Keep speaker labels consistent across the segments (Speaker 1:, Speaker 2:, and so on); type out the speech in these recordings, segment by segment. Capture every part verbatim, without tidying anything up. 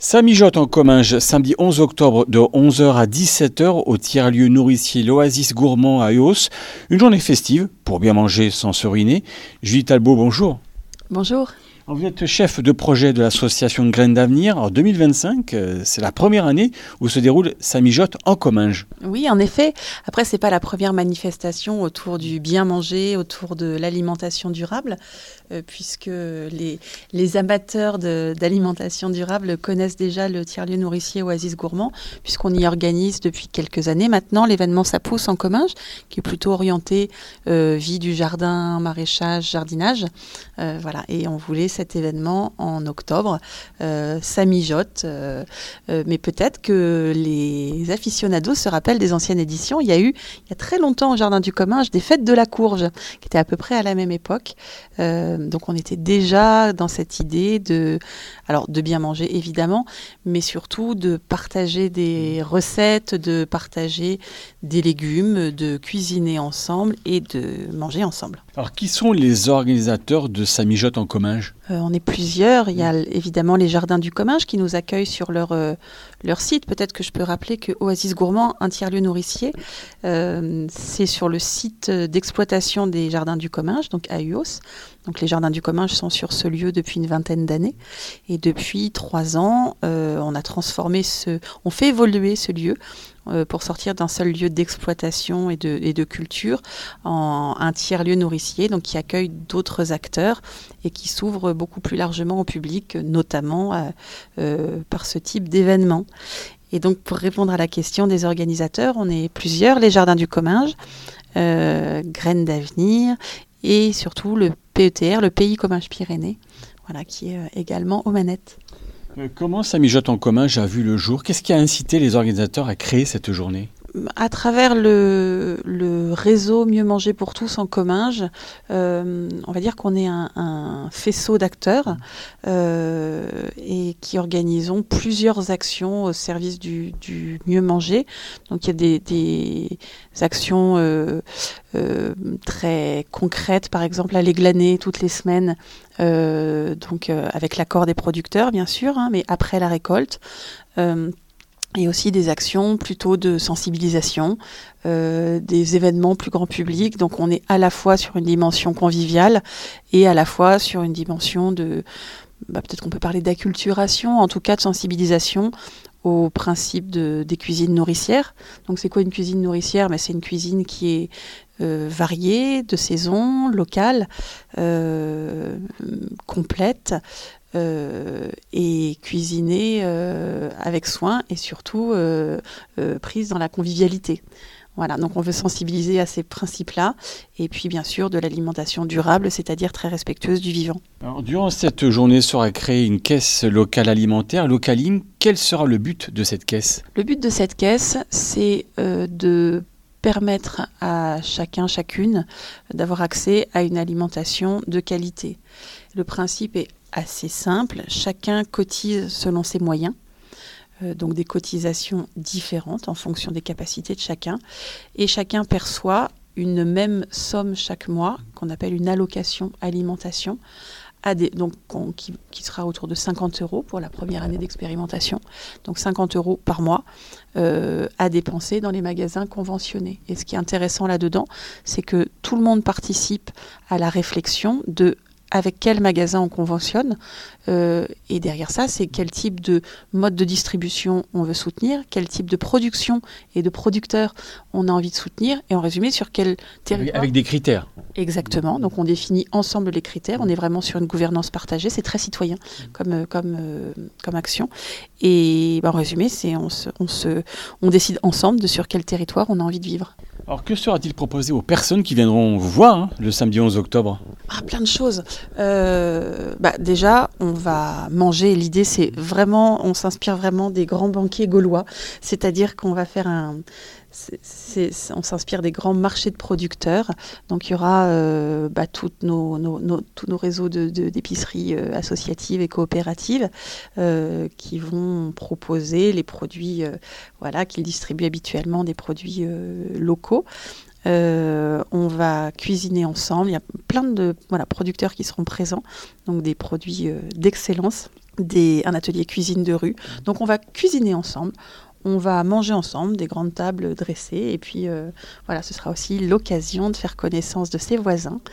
Speaker 1: Ça mijote en Comminges, samedi onze octobre de onze heures à dix-sept heures au tiers-lieu nourricier l'Oasis Gourmand à Eausse. Une journée festive pour bien manger sans se ruiner. Julie Talbot, bonjour.
Speaker 2: Bonjour.
Speaker 1: Vous êtes chef de projet de l'association Graines d'Avenir. En deux mille vingt-cinq, c'est la première année où se déroule Ça mijote en Comminges.
Speaker 2: Oui, en effet. Après, c'est pas la première manifestation autour du bien manger, autour de l'alimentation durable, euh, puisque les, les amateurs de, d'alimentation durable connaissent déjà le tiers-lieu nourricier Oasis Gourmand, puisqu'on y organise depuis quelques années maintenant l'événement Ça pousse en Comminges, qui est plutôt orienté euh, vie du jardin, maraîchage, jardinage. Euh, voilà. Et on voulait cet événement en octobre. Euh, ça mijote, euh, euh, mais peut-être que les aficionados se rappellent des anciennes éditions. Il y a eu, il y a très longtemps au Jardin du Comminges, des fêtes de la courge, qui étaient à peu près à la même époque. Euh, donc on était déjà dans cette idée de, alors de bien manger évidemment, mais surtout de partager des recettes, de partager des légumes, de cuisiner ensemble et de manger ensemble.
Speaker 1: Alors, qui sont les organisateurs de Ça mijote en Comminges ?
Speaker 2: Euh, on est plusieurs. Il y a évidemment les Jardins du Comminges qui nous accueillent sur leur, euh, leur site. Peut-être que je peux rappeler que Oasis Gourmand, un tiers-lieu nourricier, euh, c'est sur le site d'exploitation des Jardins du Comminges, donc à Uos. Donc les Jardins du Comminges sont sur ce lieu depuis une vingtaine d'années. Et depuis trois ans, euh, on a transformé ce, on fait évoluer ce lieu euh, pour sortir d'un seul lieu d'exploitation et de, et de culture en un tiers-lieu nourricier, donc qui accueille d'autres acteurs et qui s'ouvre beaucoup plus largement au public, notamment euh, euh, par ce type d'événement. Et donc pour répondre à la question des organisateurs, on est plusieurs, les Jardins du Comminges, euh, Graines d'Avenir et surtout le P E T R, le Pays Comminges-Pyrénées, voilà, qui est euh, également aux manettes.
Speaker 1: Euh, comment Ça mijote en Comminges a vu le jour ? Qu'est-ce qui a incité les organisateurs à créer cette journée ?
Speaker 2: À travers le, le réseau Mieux manger pour tous en Comminges, euh, on va dire qu'on est un, un faisceau d'acteurs euh, et qui organisons plusieurs actions au service du, du mieux manger. Donc il y a des, des actions euh, euh, très concrètes, par exemple aller glaner toutes les semaines, euh, donc euh, avec l'accord des producteurs bien sûr, hein, mais après la récolte. Euh, Et aussi des actions plutôt de sensibilisation, euh, des événements plus grand public. Donc on est à la fois sur une dimension conviviale et à la fois sur une dimension de, bah, peut-être qu'on peut parler d'acculturation, en tout cas de sensibilisation au principe de, des cuisines nourricières. Donc c'est quoi une cuisine nourricière ? Mais c'est une cuisine qui est euh, variée, de saison, locale, euh, complète. Euh, et cuisinée euh, avec soin et surtout euh, euh, prise dans la convivialité. Voilà, donc on veut sensibiliser à ces principes-là et puis bien sûr de l'alimentation durable, c'est-à-dire très respectueuse du vivant.
Speaker 1: Alors, durant cette journée sera créée une caisse locale alimentaire, Localine. Quel sera le but de cette caisse ?
Speaker 2: Le but de cette caisse, c'est euh, de permettre à chacun, chacune d'avoir accès à une alimentation de qualité. Le principe est assez simple, chacun cotise selon ses moyens, euh, donc des cotisations différentes en fonction des capacités de chacun, et chacun perçoit une même somme chaque mois, qu'on appelle une allocation alimentation, à des, donc, on, qui, qui sera autour de cinquante euros pour la première année d'expérimentation, donc cinquante euros par mois euh, à dépenser dans les magasins conventionnés. Et ce qui est intéressant là-dedans, c'est que tout le monde participe à la réflexion de avec quel magasin on conventionne, euh, et derrière ça, c'est quel type de mode de distribution on veut soutenir, quel type de production et de producteurs on a envie de soutenir, et en résumé, sur quel territoire.
Speaker 1: Avec des critères.
Speaker 2: Exactement, donc on définit ensemble les critères, on est vraiment sur une gouvernance partagée, c'est très citoyen comme, comme, euh, comme action, et ben, en résumé, c'est on, se, on, se, on décide ensemble de sur quel territoire on a envie de vivre.
Speaker 1: Alors, que sera-t-il proposé aux personnes qui viendront vous voir hein, le samedi onze octobre ?
Speaker 2: Ah, plein de choses. Euh, bah, déjà, on va manger. L'idée, c'est vraiment, on s'inspire vraiment des grands banquets gaulois. C'est-à-dire qu'on va faire un... C'est, c'est, on s'inspire des grands marchés de producteurs. Donc, il y aura euh, bah, toutes nos, nos, nos, tous nos réseaux de, de, d'épiceries euh, associatives et coopératives euh, qui vont proposer les produits euh, voilà, qu'ils distribuent habituellement, des produits euh, locaux. Euh, on va cuisiner ensemble. Il y a plein de voilà, producteurs qui seront présents, donc des produits euh, d'excellence. des, un atelier cuisine de rue. Donc on va cuisiner ensemble. On va manger ensemble, des grandes tables dressées. Et puis euh, voilà, ce sera aussi l'occasion de faire connaissance de ses voisins.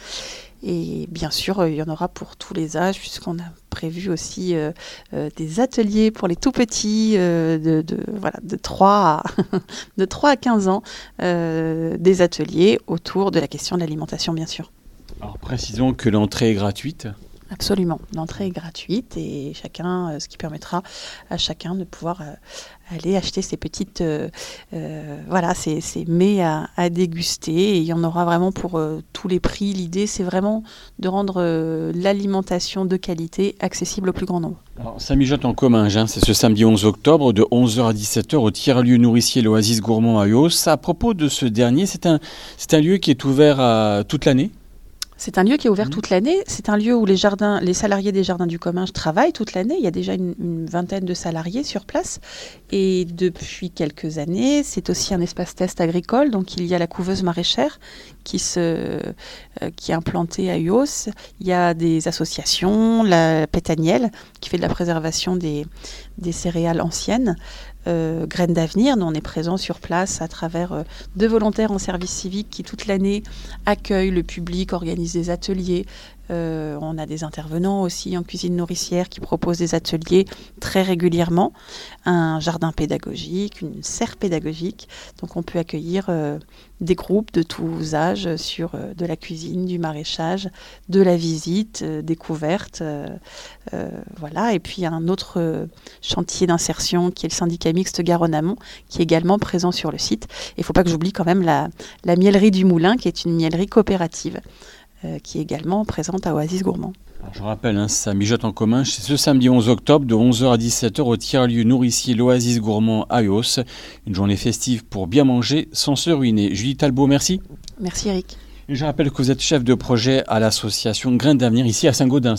Speaker 2: Et bien sûr, euh, il y en aura pour tous les âges, puisqu'on a prévu aussi euh, euh, des ateliers pour les tout petits, euh, de, de, voilà, de, trois à de trois à quinze ans, euh, des ateliers autour de la question de l'alimentation, bien sûr.
Speaker 1: Alors précisons que l'entrée est gratuite.
Speaker 2: Absolument, l'entrée est gratuite et chacun, euh, ce qui permettra à chacun de pouvoir euh, aller acheter ses petites, euh, euh, voilà, ces, ces mets à, à déguster. Et il y en aura vraiment pour euh, tous les prix. L'idée, c'est vraiment de rendre euh, l'alimentation de qualité accessible au plus grand nombre.
Speaker 1: Alors, ça mijote en Comminges, hein, c'est ce samedi onze octobre de onze heures à dix-sept heures au tiers-lieu nourricier l'Oasis Gourmand à Eausse. À propos de ce dernier, c'est un, c'est un lieu qui est ouvert à, toute l'année.
Speaker 2: C'est un lieu qui est ouvert mmh. toute l'année. C'est un lieu où les, jardins, les salariés des Jardins du Comminges travaillent toute l'année. Il y a déjà une, une vingtaine de salariés sur place. Et depuis quelques années, c'est aussi un espace test agricole. Donc il y a la couveuse maraîchère qui, se, euh, qui est implantée à Eausse. Il y a des associations, la Pétaniel, qui fait de la préservation des, des céréales anciennes. Euh, Graines d'avenir, nous on est présent sur place à travers euh, deux volontaires en service civique qui toute l'année accueillent le public, organisent des ateliers. Euh, on a des intervenants aussi en cuisine nourricière qui proposent des ateliers très régulièrement. Un jardin pédagogique, une serre pédagogique. Donc on peut accueillir euh, des groupes de tous âges sur euh, de la cuisine, du maraîchage, de la visite, euh, découverte. Euh, euh, voilà. Et puis un autre euh, chantier d'insertion qui est le syndicat mixte Garonne-Amont qui est également présent sur le site. Il ne faut pas que j'oublie quand même la, la mielerie du Moulin qui est une mielerie coopérative. Euh, qui est également présente à Oasis Gourmand.
Speaker 1: Alors, je rappelle, hein, ça mijote en Comminges, c'est ce samedi onze octobre de onze heures à dix-sept heures au tiers-lieu nourricier l'Oasis Gourmand à Eausse. Une journée festive pour bien manger sans se ruiner. Julie Talbot, merci.
Speaker 2: Merci Eric.
Speaker 1: Et je rappelle que vous êtes chef de projet à l'association Graines d'avenir ici à Saint-Gaudens.